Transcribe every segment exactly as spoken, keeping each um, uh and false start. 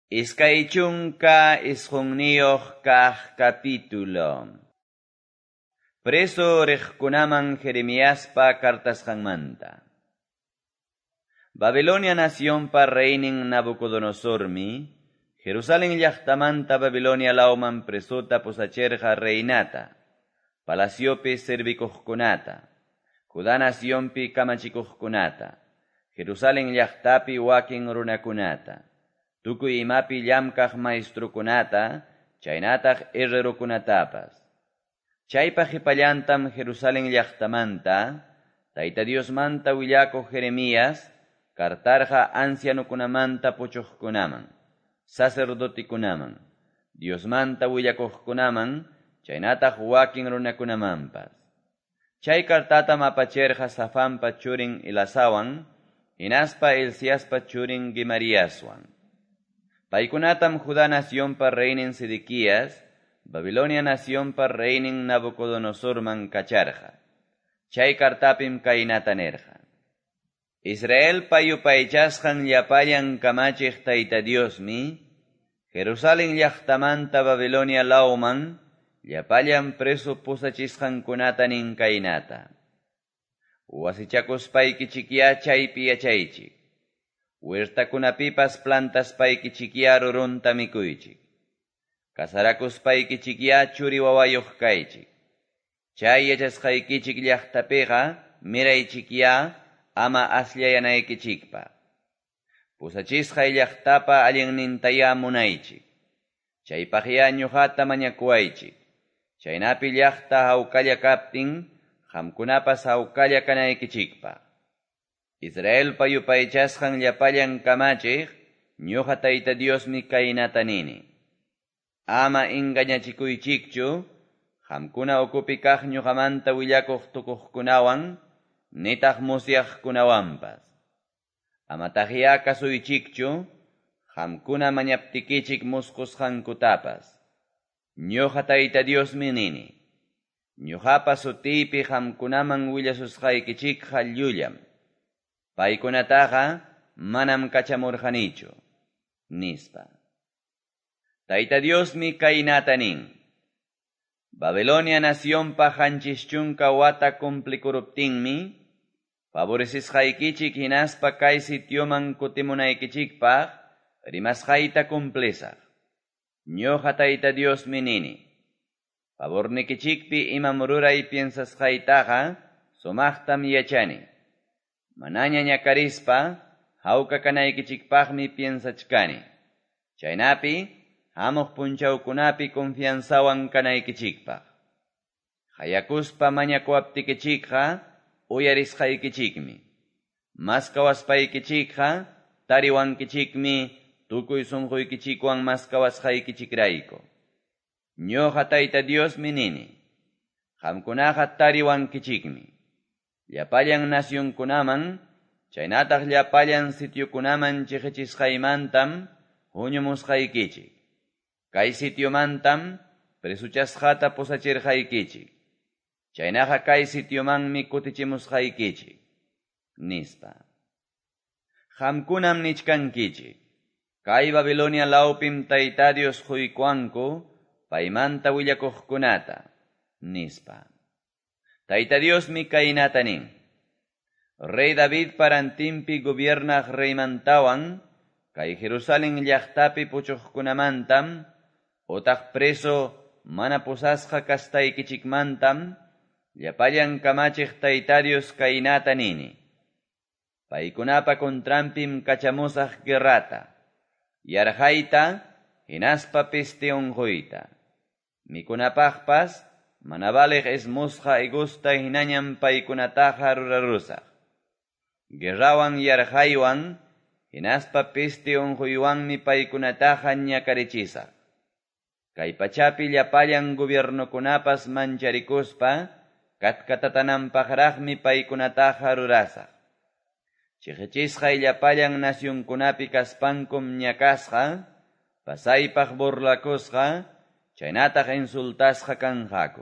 Iskay chunka isqunniyoq kaq capítulo. Preso riqkunaman Jeremiaspa cartasqanmanta. Babilonia naciónpa reinin Nabucodonosormi, Jerusalén llaqtamanta Babilonia lauman presota posacherqa reinata, palaciopi servikuqkunata, Judá naciónpi kamachikuqkunata, Jerusalén llaqtapi wakin runakunata, tukuy imapi llamkaq maestrokunata, chaynataq herrerokunatapas. Chaypa qhipallantam Jerusalén llaqtamanta, Tayta Diosmanta willakuq Jeremías, kartarqa ancianukunamanta puchuqkunaman, sacerdotikunaman, Diosmanta willakuqkunaman, chaynataq wakin runakunamanpas. Chay kartatam apachirqa Safanpa churin Elasawan, hinaspa Hilciaspa churin Gemariaswan. Paykunatam Judá naciónpa reinin Sedequías, Babilonia naciónpa reinin Nabucodonosorman kacharqa. Chay kartapim kaynata nerqa. Israel payupaychasqan llapallan kamachiq Tayta Diosmi, Jerusalén llaqtamanta Babilonia lauman, llapallan preso pusachisqankunata nin kaynata. Wasichakuspaykichikya chaypi yachaychik. Huertakunapipas plantaspaykichikya rurunta mikuychik. Kasarakuspaykichikya churi wawayuq kaychik. Chay yachasqaykichik llaqtapiqa miraychikya ama asllayanaykichikpa. Pusachisqay llaqtapa allinnintaya munaychik. Chaypaqya ñuqata mañakuwaychik. Chaynapi llaqta hawkalla kaptin, qamkunapas hawkalla kanaykichikpa. Israel payupaychasqan llapallan kamachiq, ñuqa Tayta Diosmi kaynata nini. Ama engañachikuychikchu, qamkuna ukupi kaq ñuqamanta willakuq tukuqkunawan, nitaq musyaqkunawanpas. Amataqya kasuychikchu, qamkuna mañaptikichik musqusqankutapas. Ñuqa Tayta Diosmi nini. Ñuqapa sutiypi qamkunaman willasusqaykichikqa llullam. Paykunataqa manam kachamurqanichu, nispa. Tayta Diosmi kaynata nin. Babilonia naciónpa qanchis chunka wata cumplikuruptinmi, favorecisqaykichik hinaspa kay sitioman kutimunaykichikpaq, rimasqayta cumplisaq. Ñuqa Tayta Diosmi nini. Favornikichikpi imam ruray piensasqaytaqa, sumaqtam yachani. Manaña ñakarispa, hawka kanaykichikpaqmi piensachkani. Chaynapi, hamuq punchawkunapi confianzawan kanaykichikpaq. Hayakuspa mañakuaptikichikqa, uyarisqaykichikmi. Maskawaspaykichikqa, tariwankichikmi, tukuy sunquykichikwan maskawasqaykichikrayku. Ñuqa Tayta Diosmi nini. Qamkunaqa tariwankichikmi. Llapallan nasyunkunaman, chaynataq llapallan sitiokunaman chiqichisqaymantam, huñumusqaykichik. Kay sitiomantam, presuchasqata posachirqaykichik. Chaynaqa kay sitiomanmi kutichimusqaykichik. Nispa. Qamkunam nichkankichik. Kay Babilonia laupim Tayta Dios quykuanku, paymanta willakuqkunata. Nispa. Tayta Diosmi kaynata nin. Rey David parantimpi gobiernaq reymantawan, kay Jerusalén llaqtapi puchuqkunamantam, utaq preso mana pusasqa kastaykichikmantam, llapallan kamachiq Tayta Dios kaynata nini. Paykunapa contrampim kachamusaq guerrata, yarhayta, hinaspa peste unquyta. Mikunapaqpas, manabaliq ismusqa igusta hinañam paykunataqa rurarusaq. Guerrawan yarhaywan, hinaspa peste unquywanmi paykunataqa ñakarichisaq. Kay pachapi llapallan gobiernokunapas mancharikuspa, katkatatananpaqraqmi paykunataqa rurasaq. Chiqichisqay llapallan nasyunkunapi kaspankum ñakasqa, pasaypaq burlakusqa, chaynataq insultasqa kanqaku.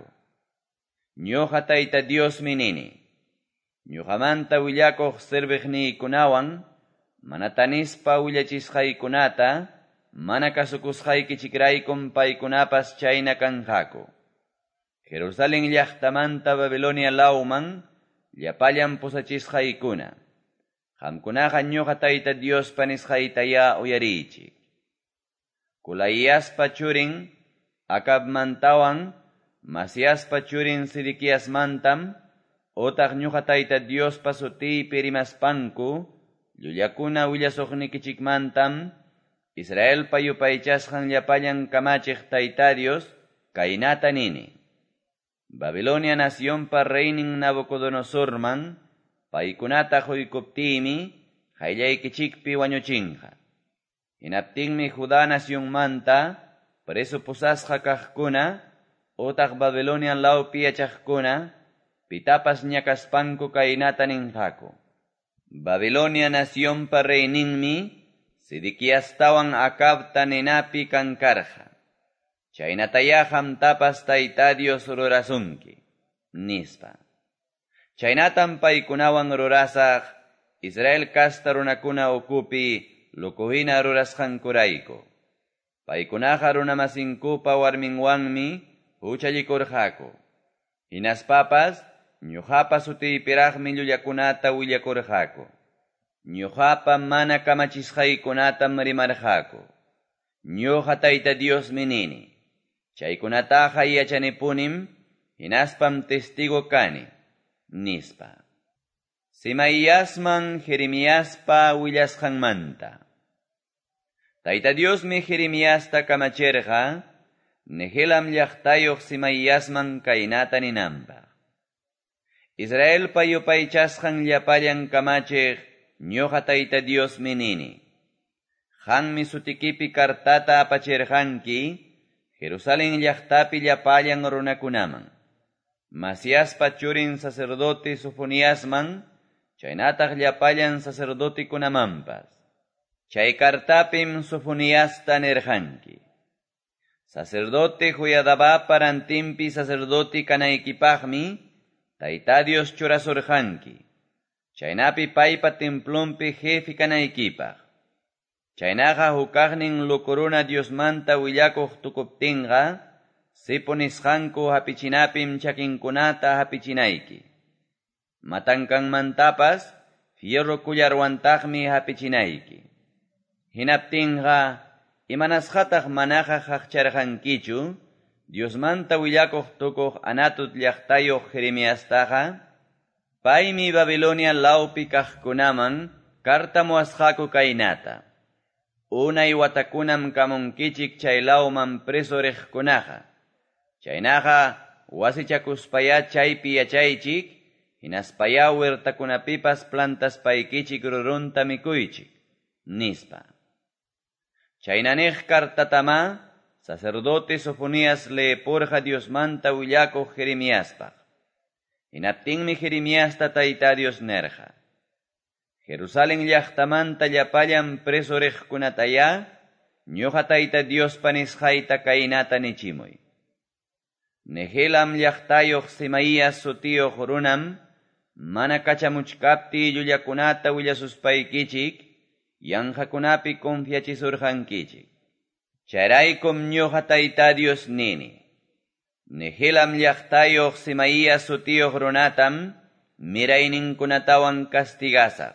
Ñuqa Tayta Diosmi nini. Ñuqamanta willakuq sirviqniykunawan, manatanispa willachisqaykunata, mana kasukusqaykichikraykum paykunapas chayna kanqaku. Jerusalén llaqtamanta Babilonia lawman llapallan pusachisqaykuna. Qamkunaqa ñuqa Tayta Diospa nisqaytaya uyarichik. Kulayaspa churin Acabmantawan Masiaspa churin Sidiquiasmantam otaq ñuqa Tayta Diospa sutiypi rimaspanku llulakuna willasuqnikichikmantam Israelpa yupaychasqan llapallan kamachiq Tayta Dios kaynata nini. Babilonia nacionpa reinin Nabucodonosorman paykunata huykuptimi qayllaykichikpi wañuchinqa. Hinaptinmi Judá nacionmanta preso pusasqa kaqkuna otaq Babilonia lawpi yachaqkuna pitapas ñakaspanku kaynata ninqaku. Babilonia nacionpa reininmi Sidiquiastawan Acabta ninapi kankarqa. Chaynataya qamtapas Tayta Dios rurasunki, nispa. Chaynatan paykunawan rurasaq Israel kasta runakuna ukupi lukuhina rurasqankurayku. Paykunaqa runamasinkupa warminwanmi huchallikurqaku. Hinaspapas ñuqapa sutiypiraqmi llullakunata willakurqaku. Ñuqapa mana kamachisqaykunatam rimarqaku. Ñuqa Tayta Diosmi nini. Chaykunataqa yachanipunim hinaspam testigo kani, nispa. Simaiyasman Jeremiaspa willasqanmanta. Tayta Diosmi Jeremiasta kamachirqa, Nehelam llaqtayuq Simaiyasman kaynata ninanpaq. Israelpa yupaychasqan llapallan kamachiq ñuqa Tayta Diosmi nini. Qammi sutikipi kartata apachirqanki, Jerusalén llaqtapi llapallan runakunaman. Masiaspa churin sacerdote Sofoniasman, chaynataq llapallan sacerdotikunamanpas. Chay kartapim Sofoniasta nirqanki. Sacerdote Joyadaba parantimpi sacerdote kanaykipaqmi, Tayta Dios churasurqanki. Chaynapi paypa templompi jefe kanaykipaq. Chaynaqa hukaqnin lukuruna Diosmanta willakuq tukuptinqa, sipunisqanku hapichinapim chakinkunata hapichinayki. Matankanmantapas, fierro kullarwantaqmi hapichinayki. Hinaptinqa, imanasqataq manaqa haqcharqankichu, Diosmanta willakuq tukuq Anatut llaqtayuq Jeremiastaqa, paymi Babilonia lawpi kaqkunaman karta muasqaku kaynata. Unay watakunam kamunkichik chaylawman preso riqkunaqa. Chaynaqa wasichakuspaya chaypi yachaychik, hinaspaya huertakunapipas plantaspaykichik rurunta mikuychik, nispa. Chaynaniq kartatama, sacerdote Sofonias leepurqa Diosmanta willakuq Jeremiaspaq. Hinaptinmi Jeremiasta Tayta Dios nerqa. Jerusalén llaqtamanta llapallan preso riqkunataya, ñuqa Tayta Diospa nisqayta kaynata nichimuy. Nehelam llaqtayuq Simaías sutiyuq runam, mana kachamuchkapti llullakunata willasuspaykichik, yanqakunapi confiachisurqankichik. Chayraykum ñuqa Tayta Dios nini. Nehelam llaqtayuq Simaías sutiyuq runatam, mirayninkunatawan kastigasaq.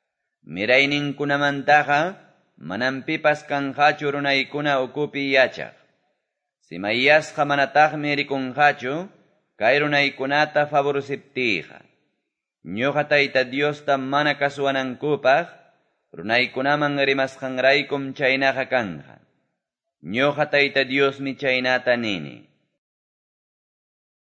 Mirayninkunamantaqa manampipas kanqachu runaykuna ukupi yachaq. Simaiyasqa manataqmi rikunqachu kay runaykunata favorsiptiqa. Ñuqa Tayta Diosta mana kasuanankupaq runaykunaman rimasqanraykum chaynaqa kanqa. Ñuqa Tayta Diosmi chaynata nini.